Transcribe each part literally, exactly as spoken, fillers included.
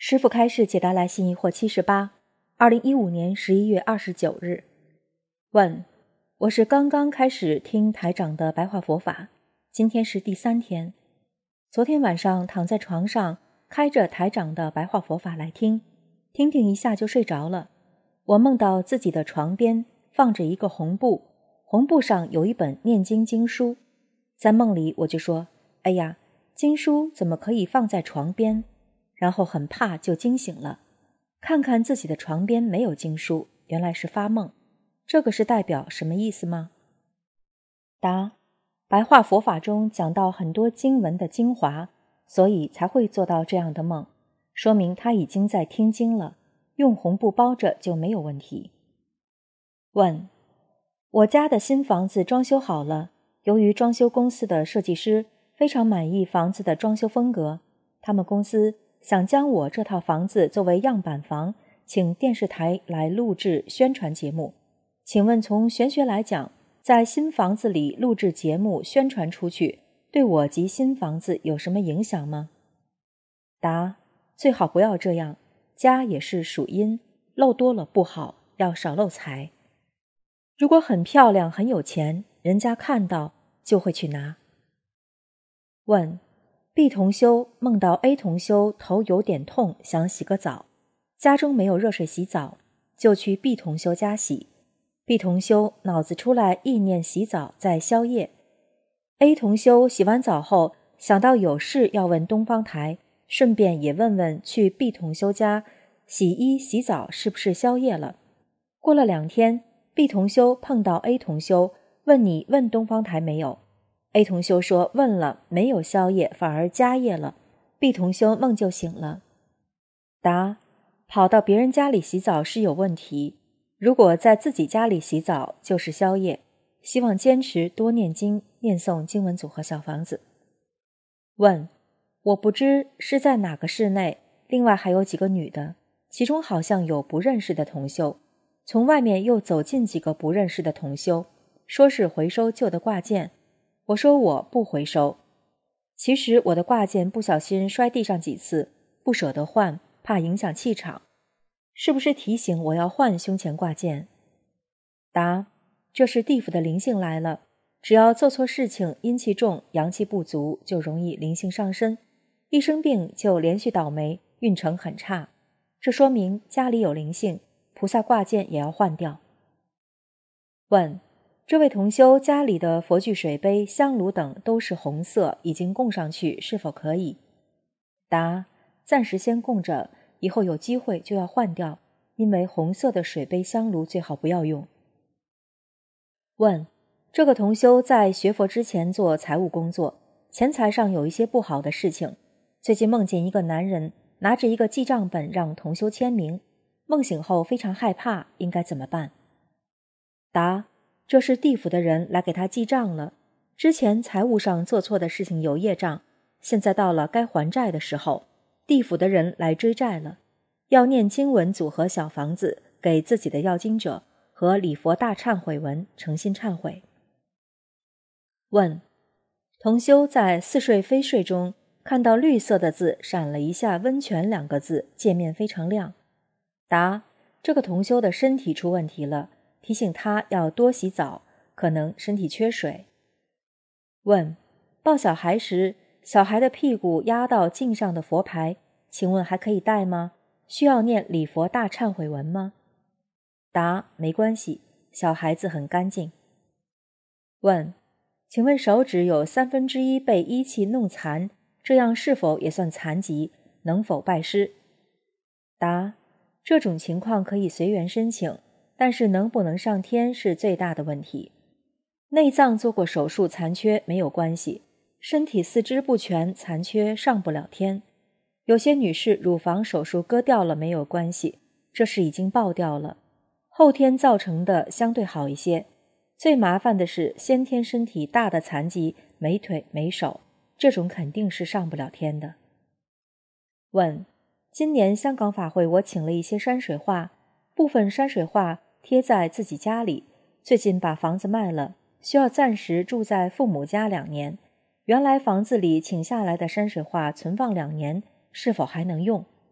师父开示解答来信疑惑七十八，二零一五年十一月二十九日。问：我是刚刚开始听台长的白话佛法，今天是第三天。昨天晚上躺在床上，开着台长的白话佛法来听，听听一下就睡着了。我梦到自己的床边放着一个红布，红布上有一本念经经书。在梦里我就说：哎呀，经书怎么可以放在床边？然后很怕就惊醒了，看看自己的床边没有经书，原来是发梦。这个是代表什么意思吗？答：白话佛法中讲到很多经文的精华，所以才会做到这样的梦，说明他已经在听经了，用红布包着就没有问题。问：我家的新房子装修好了，由于装修公司的设计师非常满意房子的装修风格，他们公司想将我这套房子作为样板房，请电视台来录制宣传节目。请问从玄学来讲，在新房子里录制节目宣传出去，对我及新房子有什么影响吗？答：最好不要这样，家也是属阴，漏多了不好，要少漏财。如果很漂亮很有钱，人家看到就会去拿。问：B 同修梦到 A 同修头有点痛，想洗个澡，家中没有热水洗澡，就去 B 同修家洗。B 同修脑子出来意念洗澡在宵夜。A 同修洗完澡后想到有事要问东方台，顺便也问问去 B 同修家洗衣洗澡是不是宵夜了。过了两天， B 同修碰到 A 同修，问你问东方台没有。A 同修说问了，没有宵夜，反而加夜了。 B 同修梦就醒了。答：跑到别人家里洗澡是有问题，如果在自己家里洗澡就是宵夜，希望坚持多念经，念诵经文组合小房子。问：我不知是在哪个室内，另外还有几个女的，其中好像有不认识的同修，从外面又走进几个不认识的同修，说是回收旧的挂件。我说我不回收，其实我的挂件不小心摔地上几次，不舍得换，怕影响气场，是不是提醒我要换胸前挂件？答：这是地府的灵性来了，只要做错事情，阴气重，阳气不足，就容易灵性上身，一生病就连续倒霉，运程很差，这说明家里有灵性，菩萨挂件也要换掉。问：这位同修家里的佛具、水杯、香炉等都是红色，已经供上去，是否可以？答：暂时先供着，以后有机会就要换掉，因为红色的水杯、香炉最好不要用。问：这个同修在学佛之前做财务工作，钱财上有一些不好的事情，最近梦见一个男人拿着一个记账本让同修签名，梦醒后非常害怕，应该怎么办？答：这是地府的人来给他记账了，之前财务上做错的事情有业障，现在到了该还债的时候，地府的人来追债了，要念经文组合小房子给自己的要经者和礼佛大忏悔文，诚心忏悔。问：同修在似睡非睡中看到绿色的字闪了一下温泉两个字，界面非常亮。答：这个同修的身体出问题了，提醒他要多洗澡，可能身体缺水。问：抱小孩时，小孩的屁股压到镜上的佛牌，请问还可以戴吗？需要念礼佛大忏悔文吗？答：没关系，小孩子很干净。问：请问手指有三分之一被医气弄残，这样是否也算残疾？能否拜师？答：这种情况可以随缘申请，但是能不能上天是最大的问题。内脏做过手术残缺没有关系，身体四肢不全残缺上不了天。有些女士乳房手术割掉了没有关系，这是已经爆掉了，后天造成的相对好一些。最麻烦的是先天身体大的残疾，没腿没手，这种肯定是上不了天的。问：今年香港法会我请了一些山水画，部分山水画贴在自己家里，最近把房子卖了，需要暂时住在父母家两年，原来房子里请下来的山水画存放两年，是否还能用？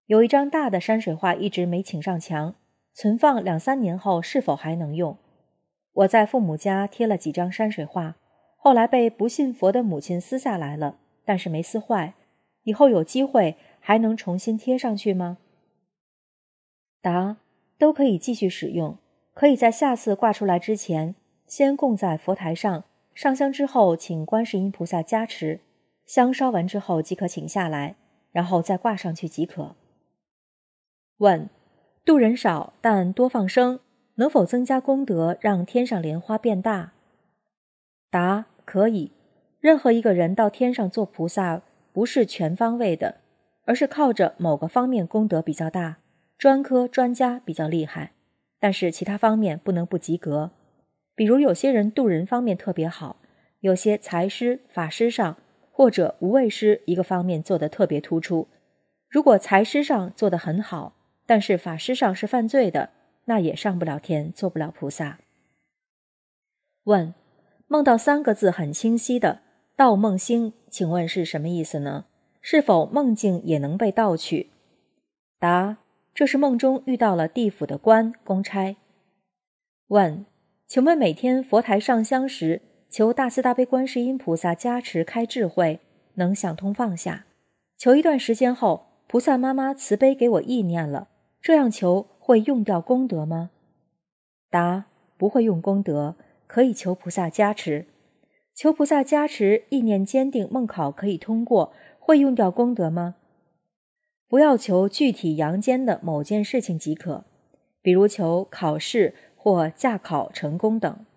有一张大的山水画一直没请上墙，存放两三年后是否还能用？我在父母家贴了几张山水画，后来被不信佛的母亲撕下来了，但是没撕坏，以后有机会还能重新贴上去吗？答：都可以继续使用，可以在下次挂出来之前，先供在佛台上，上香之后请观世音菩萨加持，香烧完之后即可请下来，然后再挂上去即可。问：度人少但多放生，能否增加功德，让天上莲花变大？答：可以。任何一个人到天上做菩萨，不是全方位的，而是靠着某个方面功德比较大，专科专家比较厉害，但是其他方面不能不及格。比如有些人度人方面特别好，有些财师、法师上或者无畏师一个方面做得特别突出。如果财师上做得很好，但是法师上是犯罪的，那也上不了天，做不了菩萨。问：梦到三个字很清晰的盗梦星，请问是什么意思呢？是否梦境也能被盗取？答：这是梦中遇到了地府的官公差。问：请问每天佛台上香时，求大慈大悲观世音菩萨加持开智慧，能想通放下，求一段时间后，菩萨妈妈慈悲给我意念了，这样求会用掉功德吗？答：不会用功德，可以求菩萨加持。求菩萨加持，意念坚定，梦考可以通过，会用掉功德吗？不要求具体阳间的某件事情即可，比如求考试或驾考成功等。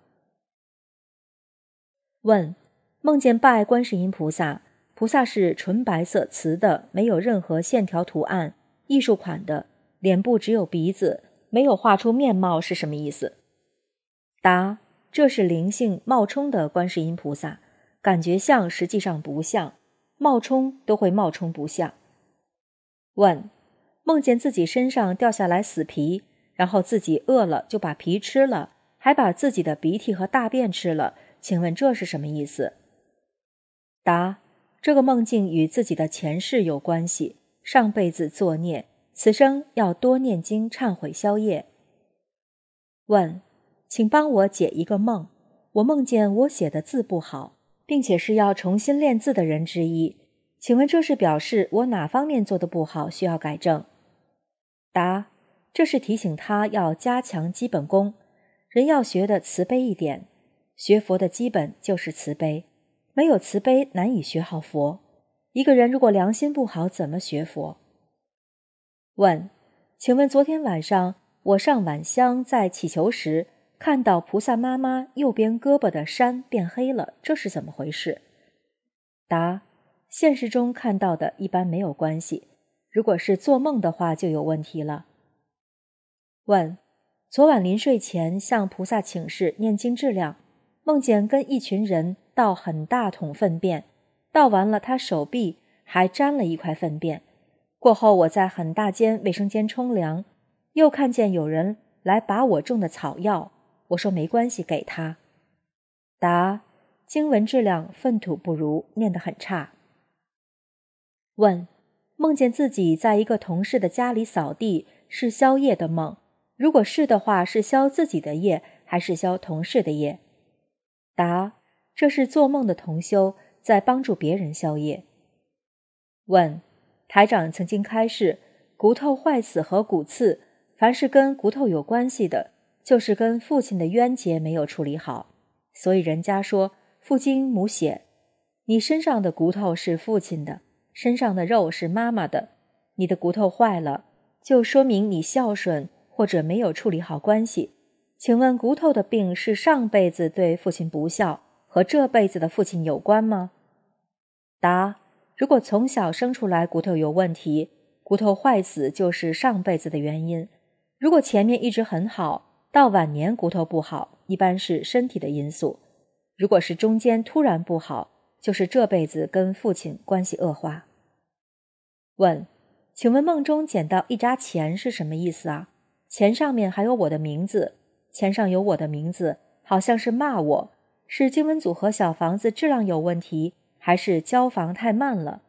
问：梦见拜观世音菩萨，菩萨是纯白色瓷的，没有任何线条图案，艺术款的，脸部只有鼻子，没有画出面貌，是什么意思？答：这是灵性冒充的观世音菩萨，感觉像，实际上不像，冒充都会冒充不像。问：梦见自己身上掉下来死皮，然后自己饿了就把皮吃了，还把自己的鼻涕和大便吃了，请问这是什么意思？答：这个梦境与自己的前世有关系，上辈子作孽，此生要多念经忏悔消业。问：请帮我解一个梦，我梦见我写的字不好，并且是要重新练字的人之一，请问这是表示我哪方面做得不好，需要改正？答：这是提醒他要加强基本功，人要学得慈悲一点，学佛的基本就是慈悲，没有慈悲难以学好佛。一个人如果良心不好，怎么学佛？问：请问昨天晚上我上晚香在祈求时，看到菩萨妈妈右边胳膊的山变黑了，这是怎么回事？答：现实中看到的一般没有关系，如果是做梦的话就有问题了。问：昨晚临睡前向菩萨请示念经质量，梦见跟一群人倒很大桶粪便，倒完了他手臂还沾了一块粪便，过后我在很大间卫生间冲凉，又看见有人来拔我种的草药，我说没关系，给他。答：经文质量粪土不如，念得很差。问：梦见自己在一个同事的家里扫地，是消业的梦，如果是的话，是消自己的业还是消同事的业？答：这是做梦的同修在帮助别人消业。问：台长曾经开示，骨头坏死和骨刺，凡是跟骨头有关系的，就是跟父亲的冤结没有处理好，所以人家说父精母血，你身上的骨头是父亲的，身上的肉是妈妈的，你的骨头坏了，就说明你孝顺或者没有处理好关系。请问骨头的病是上辈子对父亲不孝，和这辈子的父亲有关吗？答：如果从小生出来骨头有问题，骨头坏死就是上辈子的原因，如果前面一直很好，到晚年骨头不好，一般是身体的因素，如果是中间突然不好，就是这辈子跟父亲关系恶化。问：请问梦中捡到一扎钱是什么意思啊？钱上面还有我的名字，钱上有我的名字，好像是骂我，是经文组合小房子质量有问题，还是交房太慢了？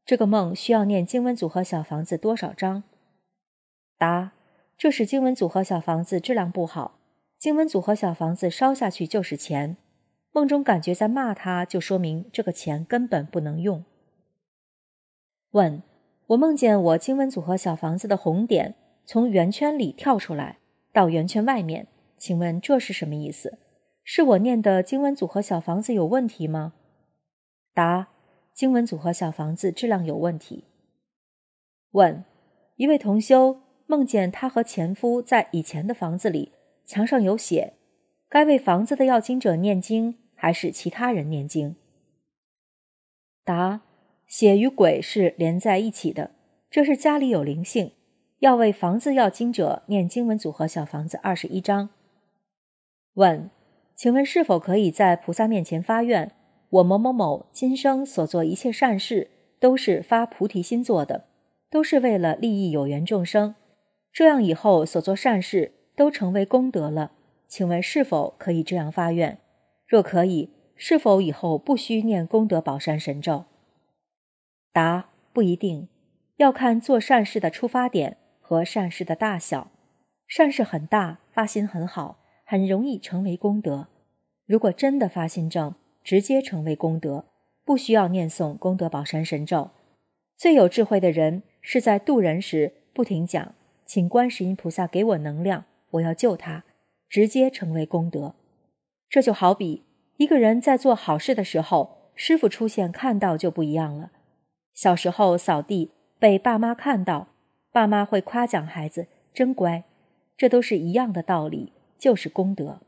这个梦需要念经文组合小房子多少章？答：这是经文组合小房子质量不好，经文组合小房子烧下去就是钱，梦中感觉在骂他，就说明这个钱根本不能用。问：我梦见我经文组合小房子的红点从圆圈里跳出来到圆圈外面，请问这是什么意思？是我念的经文组合小房子有问题吗？答：经文组合小房子质量有问题。问：一位同修梦见他和前夫在以前的房子里，墙上有写，该为房子的要经者念经还是其他人念经？答：血与鬼是连在一起的，这是家里有灵性，要为房子要经者念经文组合小房子二十一章。问：请问是否可以在菩萨面前发愿，我某某某今生所做一切善事都是发菩提心做的，都是为了利益有缘众生，这样以后所做善事都成为功德了，请问是否可以这样发愿？若可以，是否以后不需念功德宝山神咒？答：不一定，要看做善事的出发点和善事的大小。善事很大，发心很好，很容易成为功德。如果真的发心正，直接成为功德，不需要念诵功德宝山神咒。最有智慧的人是在渡人时不停讲，请观世音菩萨给我能量，我要救他，直接成为功德。这就好比一个人在做好事的时候，师父出现看到就不一样了。小时候扫地被爸妈看到，爸妈会夸奖孩子真乖，这都是一样的道理，就是功德。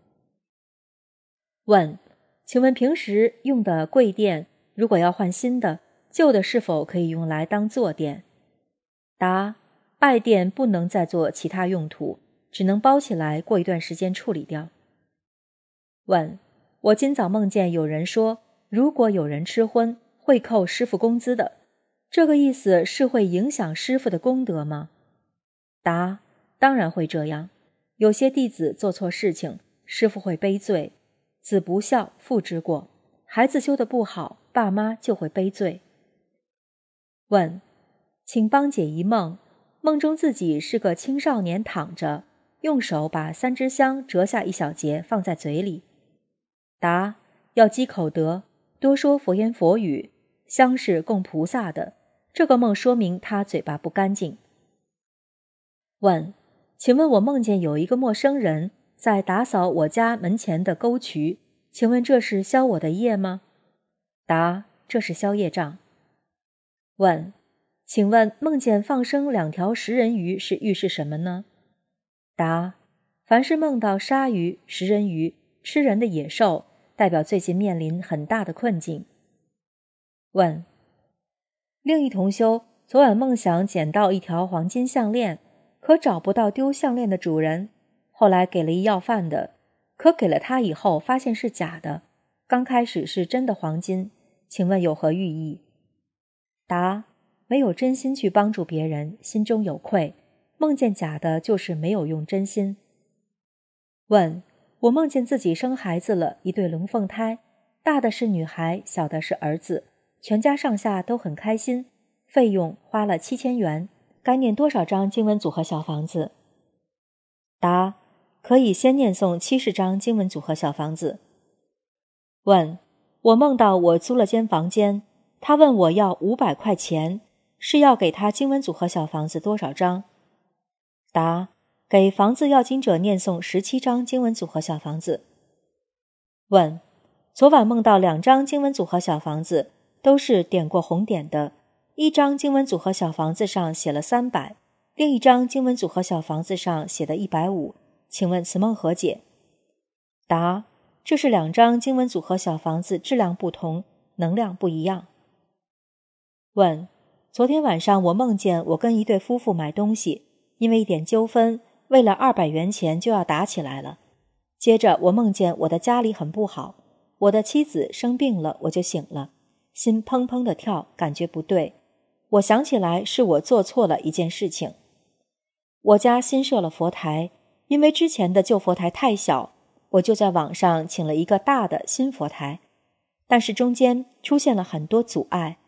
问：请问平时用的柜垫，如果要换新的，旧的是否可以用来当坐垫？答：败垫不能再做其他用途，只能包起来，过一段时间处理掉。问：我今早梦见有人说，如果有人吃荤，会扣师傅工资的，这个意思是会影响师傅的功德吗？答：当然会这样。有些弟子做错事情，师傅会背罪，子不孝，父之过，孩子修得不好，爸妈就会背罪。问：请帮解一梦，梦中自己是个青少年躺着，用手把三支香折下一小节放在嘴里。答：要积口德，多说佛言佛语，香是供菩萨的，这个梦说明他嘴巴不干净。问：请问我梦见有一个陌生人在打扫我家门前的沟渠，请问这是消我的业吗？答：这是消业障。问：请问梦见放生两条食人鱼是预示什么呢？答：凡是梦到鲨鱼、食人鱼、吃人的野兽，代表最近面临很大的困境。问：另一同修昨晚梦想捡到一条黄金项链，可找不到丢项链的主人，后来给了一要饭的，可给了他以后发现是假的，刚开始是真的黄金，请问有何寓意？答：没有真心去帮助别人，心中有愧，梦见假的就是没有用真心。问：我梦见自己生孩子了，一对龙凤胎，大的是女孩，小的是儿子，全家上下都很开心，费用花了七千元，该念多少张经文组合小房子？答：可以先念诵七十张经文组合小房子。问：我梦到我租了间房间，他问我要五百块钱，是要给他经文组合小房子多少张？答：给房子要经者念诵十七张经文组合小房子。问：昨晚梦到两张经文组合小房子，都是点过红点的，一张经文组合小房子上写了三百，另一张经文组合小房子上写的一百五，请问此梦何解？答：这是两张经文组合小房子质量不同，能量不一样。问：昨天晚上我梦见我跟一对夫妇买东西，因为一点纠纷，为了二百元钱就要打起来了。接着我梦见我的家里很不好，我的妻子生病了，我就醒了，心砰砰地跳，感觉不对。我想起来是我做错了一件事情。我家新设了佛台，因为之前的旧佛台太小，我就在网上请了一个大的新佛台，但是中间出现了很多阻碍，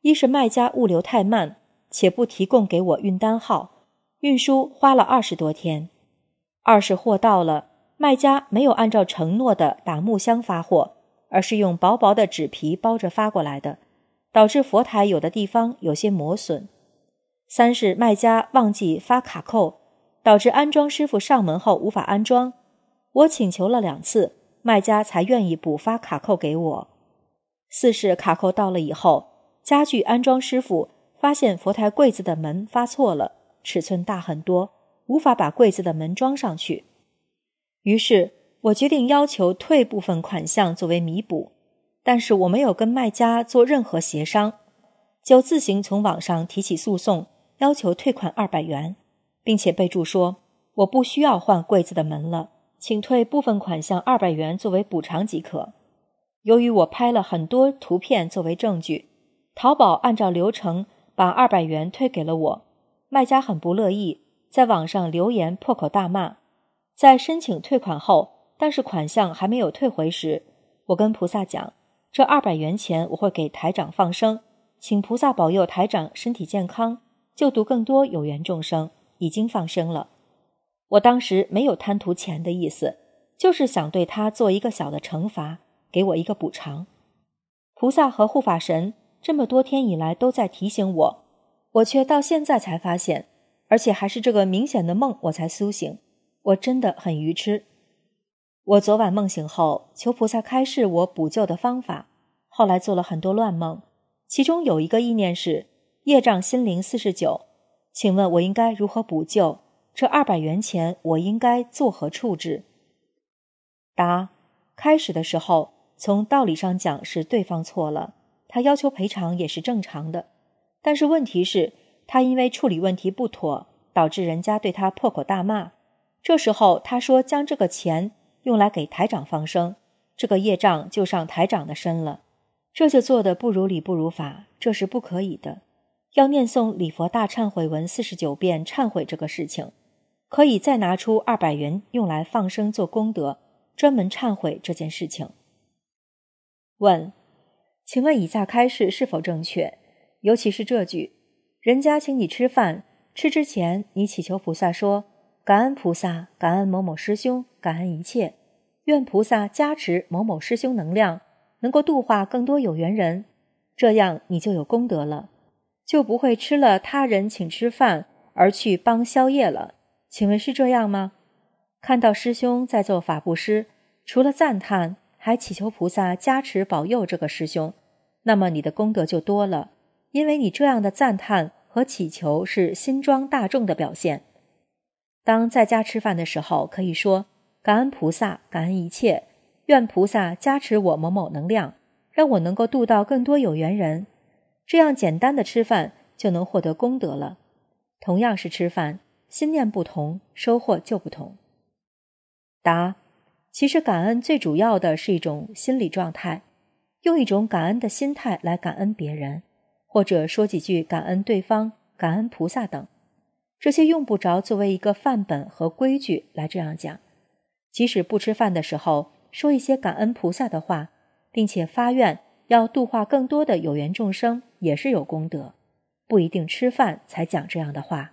一是卖家物流太慢，且不提供给我运单号，运输花了二十多天；二是货到了，卖家没有按照承诺的打木箱发货，而是用薄薄的纸皮包着发过来的，导致佛台有的地方有些磨损；三是卖家忘记发卡扣，导致安装师傅上门后无法安装，我请求了两次，卖家才愿意补发卡扣给我；四是卡扣到了以后，家具安装师傅发现佛台柜子的门发错了，尺寸大很多，无法把柜子的门装上去。于是我决定要求退部分款项作为弥补，但是我没有跟卖家做任何协商，就自行从网上提起诉讼，要求退款二百元，并且备注说我不需要换柜子的门了，请退部分款项二百元作为补偿即可。由于我拍了很多图片作为证据，淘宝按照流程把二百元退给了我，卖家很不乐意，在网上留言破口大骂。在申请退款后，但是款项还没有退回时，我跟菩萨讲，这二百元钱我会给台长放生，请菩萨保佑台长身体健康，救度更多有缘众生，已经放生了。我当时没有贪图钱的意思，就是想对他做一个小的惩罚，给我一个补偿。菩萨和护法神这么多天以来都在提醒我，我却到现在才发现，而且还是这个明显的梦我才苏醒，我真的很愚痴。我昨晚梦醒后，求菩萨开示我补救的方法，后来做了很多乱梦，其中有一个意念是业障心灵四十九，请问我应该如何补救？这二百元钱我应该作何处置？答：开始的时候，从道理上讲是对方错了，他要求赔偿也是正常的，但是问题是他因为处理问题不妥，导致人家对他破口大骂。这时候他说将这个钱用来给台长放生，这个业障就上台长的身了，这就做得不如理不如法，这是不可以的。要念诵礼佛大忏悔文四十九遍忏悔这个事情，可以再拿出二百元用来放生做功德，专门忏悔这件事情。问：请问以下开示是否正确？尤其是这句，人家请你吃饭，吃之前你祈求菩萨说，感恩菩萨，感恩某某师兄，感恩一切，愿菩萨加持某某师兄能量，能够度化更多有缘人，这样你就有功德了，就不会吃了他人请吃饭而去帮宵夜了。请问是这样吗？看到师兄在做法布施，除了赞叹，还祈求菩萨加持保佑这个师兄，那么你的功德就多了，因为你这样的赞叹和祈求是心庄大众的表现。当在家吃饭的时候，可以说感恩菩萨，感恩一切，愿菩萨加持我某某能量，让我能够度到更多有缘人，这样简单的吃饭就能获得功德了。同样是吃饭，心念不同，收获就不同。答：其实感恩最主要的是一种心理状态，用一种感恩的心态来感恩别人，或者说几句感恩对方、感恩菩萨等，这些用不着作为一个范本和规矩来这样讲。即使不吃饭的时候说一些感恩菩萨的话，并且发愿要度化更多的有缘众生，也是有功德，不一定吃饭才讲这样的话。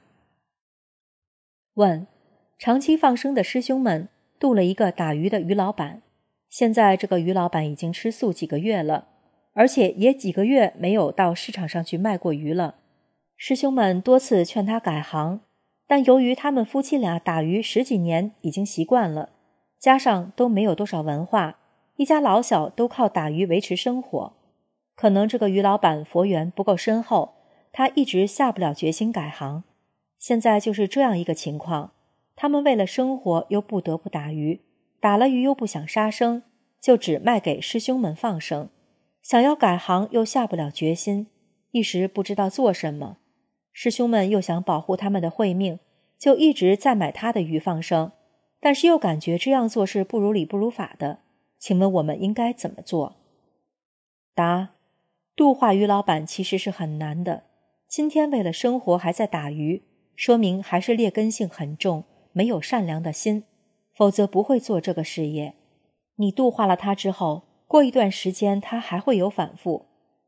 问：长期放生的师兄们度了一个打鱼的鱼老板，现在这个鱼老板已经吃素几个月了，而且也几个月没有到市场上去卖过鱼了。师兄们多次劝他改行，但由于他们夫妻俩打鱼十几年已经习惯了，加上都没有多少文化，一家老小都靠打鱼维持生活，可能这个鱼老板佛缘不够深厚，他一直下不了决心改行。现在就是这样一个情况，他们为了生活又不得不打鱼，打了鱼又不想杀生，就只卖给师兄们放生，想要改行又下不了决心，一时不知道做什么。师兄们又想保护他们的慧命，就一直在买他的鱼放生，但是又感觉这样做是不如理不如法的，请问我们应该怎么做？答：度化鱼老板其实是很难的，今天为了生活还在打鱼，说明还是劣根性很重，没有善良的心，否则不会做这个事业。你度化了他之后，过一段时间他还会有反复，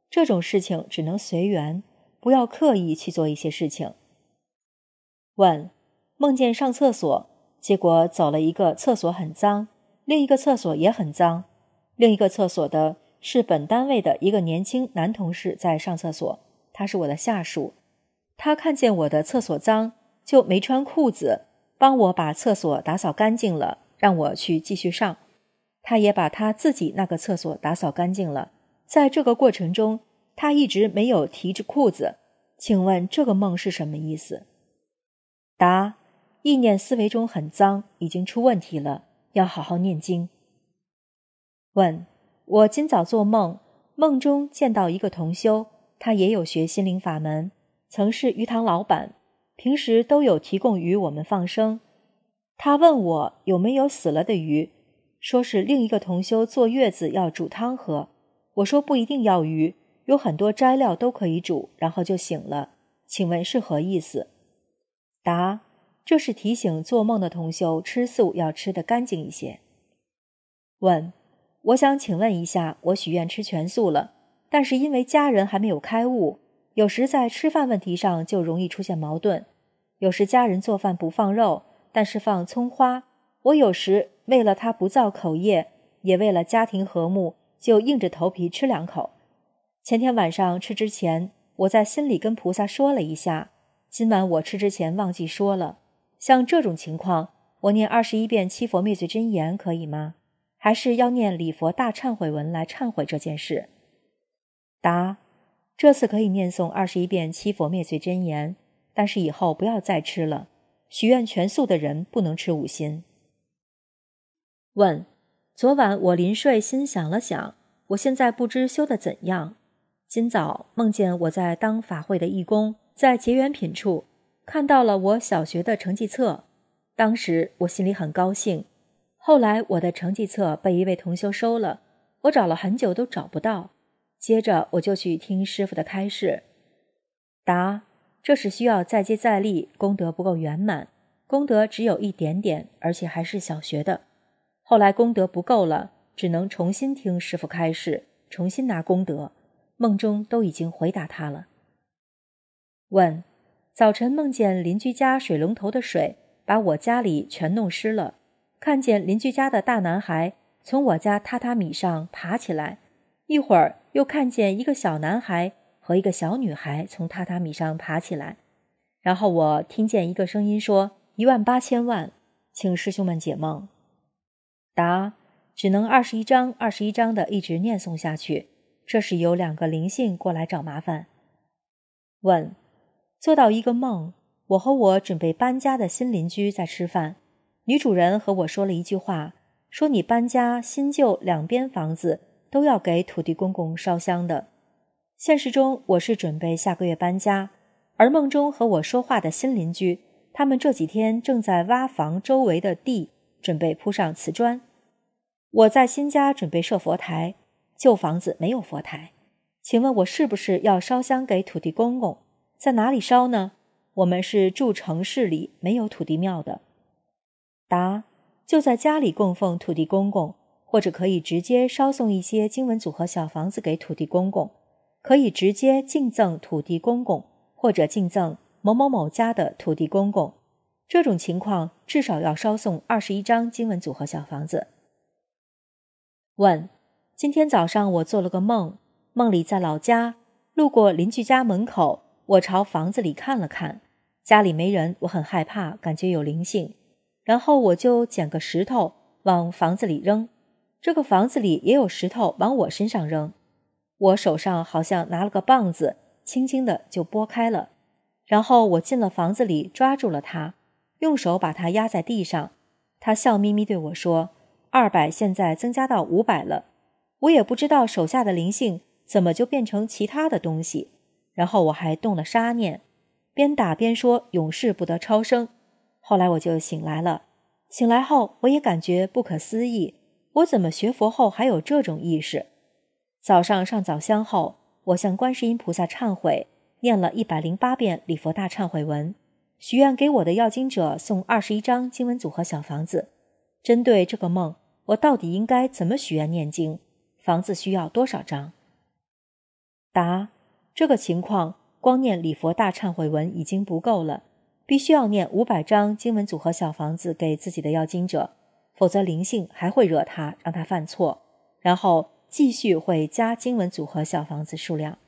这种事情只能随缘，不要刻意去做一些事情。问：梦见上厕所，结果走了一个厕所很脏，另一个厕所也很脏，另一个厕所的是本单位的一个年轻男同事在上厕所，他是我的下属。他看见我的厕所脏，就没穿裤子，帮我把厕所打扫干净了，让我去继续上。他也把他自己那个厕所打扫干净了，在这个过程中，他一直没有提着裤子。请问这个梦是什么意思？答：意念思维中很脏，已经出问题了，要好好念经。问：我今早做梦，梦中见到一个同修，他也有学心灵法门，曾是鱼塘老板，平时都有提供鱼我们放生。他问我有没有死了的鱼，说是另一个同修坐月子要煮汤喝。我说不一定要鱼，有很多斋料都可以煮，然后就醒了。请问是何意思？答：这是提醒做梦的同修吃素要吃得干净一些。问：我想请问一下，我许愿吃全素了，但是因为家人还没有开悟，有时在吃饭问题上就容易出现矛盾。有时家人做饭不放肉，但是放葱花，我有时为了他不造口业，也为了家庭和睦，就硬着头皮吃两口。前天晚上吃之前，我在心里跟菩萨说了一下，今晚我吃之前忘记说了。像这种情况，我念二十一遍七佛灭罪真言可以吗？还是要念礼佛大忏悔文来忏悔这件事？答：这次可以念诵二十一遍七佛灭罪真言，但是以后不要再吃了。许愿全素的人不能吃五辛。问：昨晚我临睡心想了想，我现在不知修得怎样。今早梦见我在当法会的义工，在结缘品处看到了我小学的成绩册，当时我心里很高兴。后来我的成绩册被一位同修收了，我找了很久都找不到，接着我就去听师父的开示。答：这是需要再接再厉，功德不够圆满，功德只有一点点，而且还是小学的。后来功德不够了，只能重新听师父开示，重新拿功德。梦中都已经回答他了。问：早晨梦见邻居家水龙头的水把我家里全弄湿了，看见邻居家的大男孩从我家榻榻米上爬起来，一会儿又看见一个小男孩和一个小女孩从榻榻米上爬起来，然后我听见一个声音说一万八千万，请师兄们解梦。答：只能二十一章二十一章的一直念诵下去，这是有两个灵性过来找麻烦。问：做到一个梦，我和我准备搬家的新邻居在吃饭，女主人和我说了一句话，说你搬家新旧两边房子都要给土地公公烧香的。现实中我是准备下个月搬家，而梦中和我说话的新邻居，他们这几天正在挖房周围的地，准备铺上瓷砖。我在新家准备设佛台，旧房子没有佛台，请问我是不是要烧香给土地公公？在哪里烧呢？我们是住城市里，没有土地庙的。答：就在家里供奉土地公公，或者可以直接烧送一些经文组合小房子给土地公公，可以直接敬赠土地公公，或者敬赠某某某家的土地公公。这种情况至少要烧送二十一张经文组合小房子。问：今天早上我做了个梦，梦里在老家，路过邻居家门口，我朝房子里看了看，家里没人，我很害怕，感觉有灵性，然后我就捡个石头往房子里扔，这个房子里也有石头往我身上扔，我手上好像拿了个棒子，轻轻的就拨开了，然后我进了房子里抓住了他，用手把他压在地上，他笑眯眯对我说二百现在增加到五百了，我也不知道手下的灵性怎么就变成其他的东西，然后我还动了杀念，边打边说永世不得超生。后来我就醒来了，醒来后我也感觉不可思议，我怎么学佛后还有这种意识？早上上早香后，我向观世音菩萨忏悔，念了一百零八遍礼佛大忏悔文，许愿给我的要经者送二十一张经文组合小房子。针对这个梦，我到底应该怎么许愿念经？房子需要多少张？ 答：这个情况，光念礼佛大忏悔文已经不够了，必须要念五百张经文组合小房子给自己的要经者，否则灵性还会惹他，让他犯错，然后继续会加经文组合小房子数量。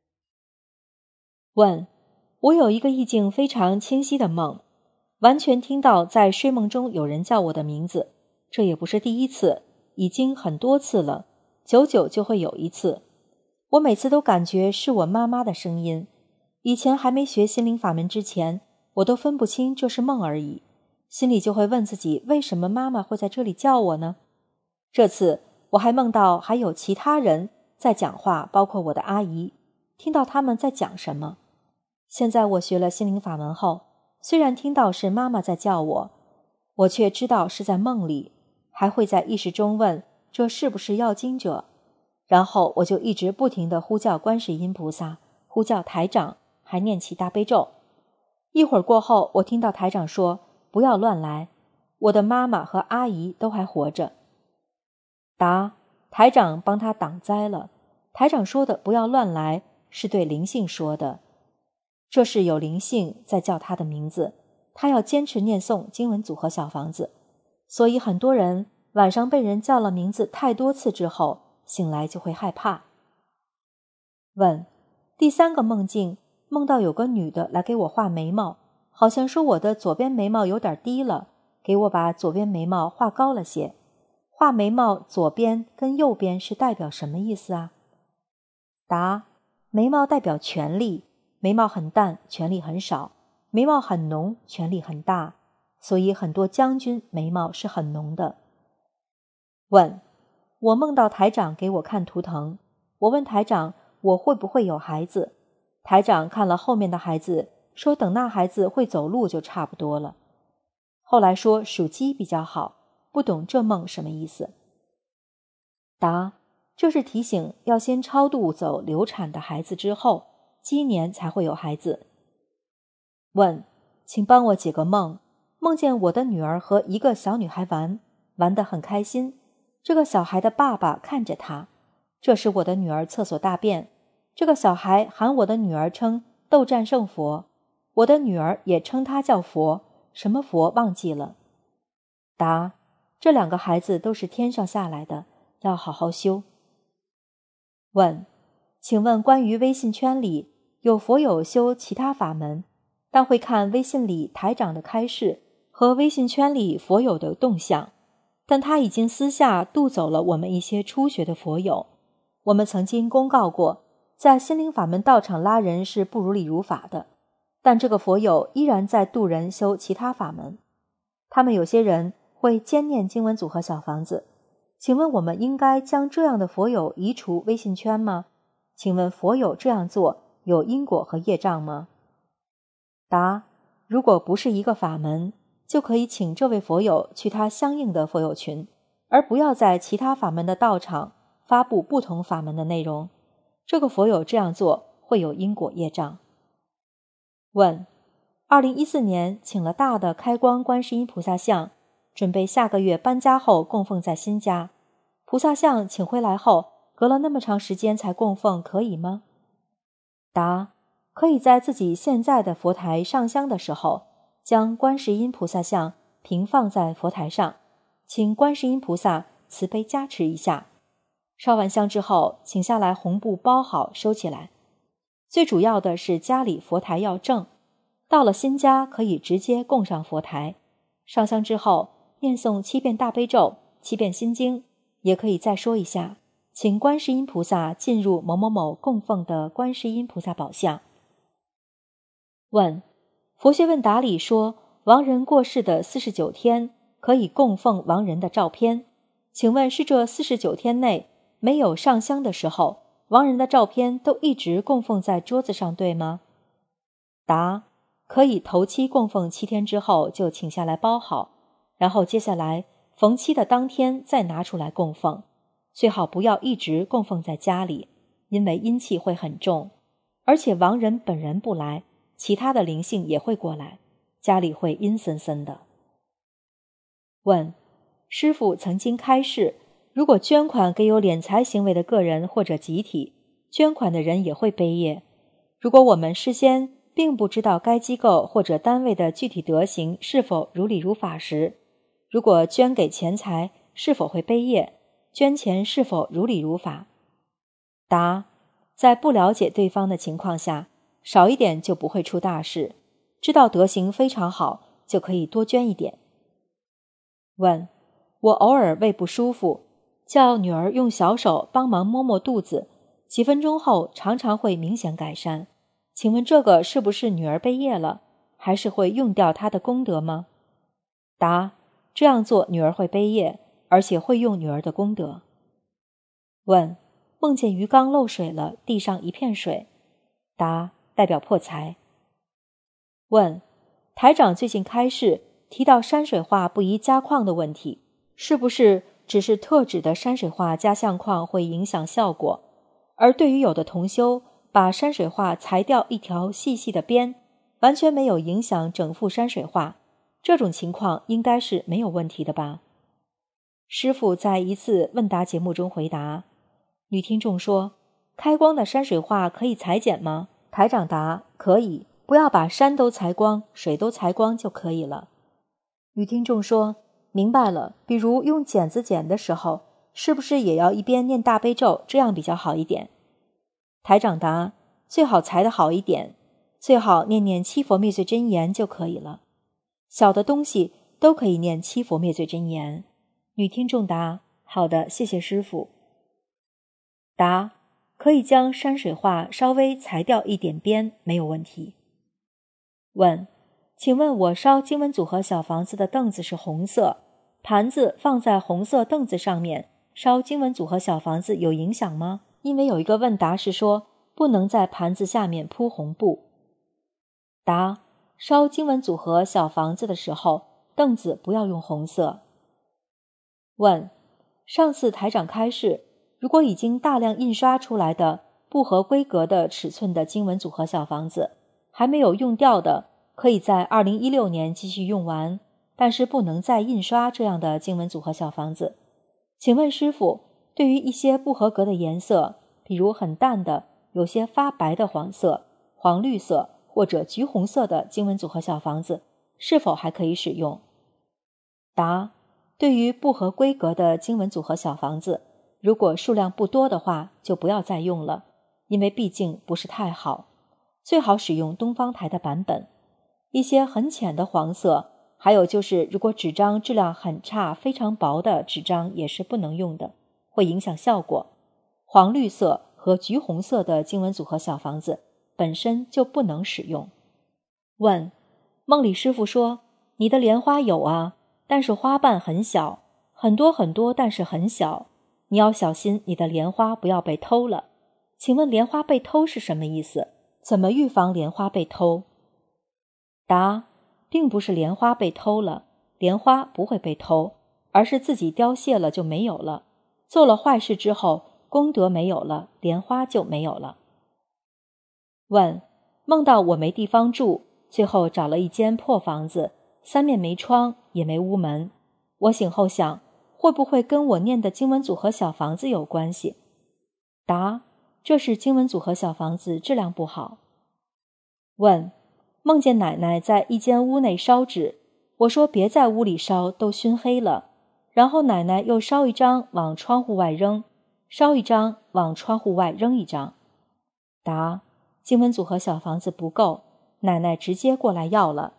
问：我有一个意境非常清晰的梦，完全听到在睡梦中有人叫我的名字，这也不是第一次，已经很多次了，久久就会有一次。我每次都感觉是我妈妈的声音，以前还没学心灵法门之前，我都分不清这是梦而已，心里就会问自己，为什么妈妈会在这里叫我呢？这次我还梦到还有其他人在讲话，包括我的阿姨，听到他们在讲什么。现在我学了心灵法门后，虽然听到是妈妈在叫我，我却知道是在梦里，还会在意识中问这是不是要经者，然后我就一直不停地呼叫观世音菩萨，呼叫台长，还念起大悲咒。一会儿过后，我听到台长说不要乱来，我的妈妈和阿姨都还活着。答：台长帮他挡灾了。台长说的不要乱来是对灵性说的，这是有灵性在叫他的名字，他要坚持念诵经文组合小房子，所以很多人晚上被人叫了名字太多次之后，醒来就会害怕。问：第三个梦境，梦到有个女的来给我画眉毛，好像说我的左边眉毛有点低了，给我把左边眉毛画高了些。画眉毛左边跟右边是代表什么意思啊？答：眉毛代表权力，眉毛很淡，权力很少；眉毛很浓，权力很大，所以很多将军眉毛是很浓的。问：我梦到台长给我看图腾，我问台长我会不会有孩子，台长看了后面的孩子，说等那孩子会走路就差不多了。后来说属鸡比较好，不懂这梦什么意思。答：这是提醒要先超度走流产的孩子之后，鸡年才会有孩子。问：请帮我解个梦，梦见我的女儿和一个小女孩玩，玩得很开心，这个小孩的爸爸看着她，这时我的女儿厕所大便，这个小孩喊我的女儿称斗战胜佛，我的女儿也称他叫佛，什么佛忘记了。答：这两个孩子都是天上下来的，要好好修。问：请问关于微信圈里有佛友修其他法门，但会看微信里台长的开示和微信圈里佛友的动向，但他已经私下渡走了我们一些初学的佛友。我们曾经公告过，在心灵法门道场拉人是不如理如法的，但这个佛友依然在渡人修其他法门。他们有些人会兼念经文组合小房子，请问我们应该将这样的佛友移除微信圈吗？请问佛友这样做有因果和业障吗？答：如果不是一个法门，就可以请这位佛友去他相应的佛友群，而不要在其他法门的道场发布不同法门的内容。这个佛友这样做会有因果业障。问：二零一四年请了大的开光观世音菩萨像，准备下个月搬家后供奉在新家。菩萨像请回来后，隔了那么长时间才供奉，可以吗？答：可以在自己现在的佛台上香的时候，将观世音菩萨像平放在佛台上，请观世音菩萨慈悲加持一下。烧完香之后，请下来红布包好收起来。最主要的是家里佛台要正，到了新家可以直接供上佛台。上香之后念诵七遍大悲咒，七遍心经，也可以再说一下，请观世音菩萨进入某某某供奉的观世音菩萨宝像。问：佛学问答里说亡人过世的四十九天可以供奉亡人的照片，请问是这四十九天内没有上香的时候，亡人的照片都一直供奉在桌子上，对吗？答：可以头七供奉七天之后就请下来包好，然后接下来逢七的当天再拿出来供奉，最好不要一直供奉在家里，因为阴气会很重，而且亡人本人不来，其他的灵性也会过来，家里会阴森森的。问：师父曾经开示，如果捐款给有敛财行为的个人或者集体， 捐款的人也会背业。如果我们事先并不知道该机构或者单位的具体德行是否如理如法时，如果捐给钱财，是否会背业？捐钱是否如理如法？答：在不了解对方的情况下，少一点就不会出大事，知道德行非常好，就可以多捐一点。问：我偶尔胃不舒服，叫女儿用小手帮忙摸摸肚子，几分钟后常常会明显改善，请问这个是不是女儿背业了，还是会用掉她的功德吗？答：这样做女儿会背业，而且会用女儿的功德。问：梦见鱼缸漏水了，地上一片水。答：代表破财。问：台长最近开示提到山水画不宜加框的问题，是不是只是特指的山水画加相框会影响效果，而对于有的同修把山水画裁掉一条细细的边，完全没有影响整幅山水画，这种情况应该是没有问题的吧？师父在一次问答节目中回答，女听众说：开光的山水画可以裁剪吗？台长答：可以，不要把山都裁光，水都裁光就可以了。女听众说：明白了，比如用剪子剪的时候，是不是也要一边念大悲咒，这样比较好一点？台长答：最好裁得好一点，最好念念七佛灭罪真言就可以了。小的东西都可以念七佛灭罪真言。女听众答：好的，谢谢师父。答：可以将山水画稍微裁掉一点边，没有问题。问：请问我烧经文组合小房子的凳子是红色，盘子放在红色凳子上面，烧经文组合小房子有影响吗？因为有一个问答是说不能在盘子下面铺红布。答：烧经文组合小房子的时候，凳子不要用红色。问：上次台长开示，如果已经大量印刷出来的不合规格的尺寸的经文组合小房子，还没有用掉的，可以在二零一六年继续用完，但是不能再印刷这样的经文组合小房子。请问师父，对于一些不合格的颜色，比如很淡的、有些发白的黄色、黄绿色或者橘红色的经文组合小房子，是否还可以使用？答：对于不合规格的经文组合小房子，如果数量不多的话，就不要再用了，因为毕竟不是太好，最好使用东方台的版本。一些很浅的黄色，还有就是如果纸张质量很差、非常薄的纸张也是不能用的，会影响效果。黄绿色和橘红色的经文组合小房子本身就不能使用。问：梦里师父说你的莲花有啊，但是花瓣很小，很多很多，但是很小，你要小心你的莲花不要被偷了。请问莲花被偷是什么意思？怎么预防莲花被偷？答：并不是莲花被偷了，莲花不会被偷，而是自己凋谢了就没有了。做了坏事之后，功德没有了，莲花就没有了。问：梦到我没地方住，最后找了一间破房子，三面没窗，也没屋门。我醒后想，会不会跟我念的经文组合小房子有关系？答：这是经文组合小房子质量不好。问：梦见奶奶在一间屋内烧纸，我说别在屋里烧，都熏黑了。然后奶奶又烧一张往窗户外扔，烧一张往窗户外扔一张。答：经文组合小房子不够，奶奶直接过来要了，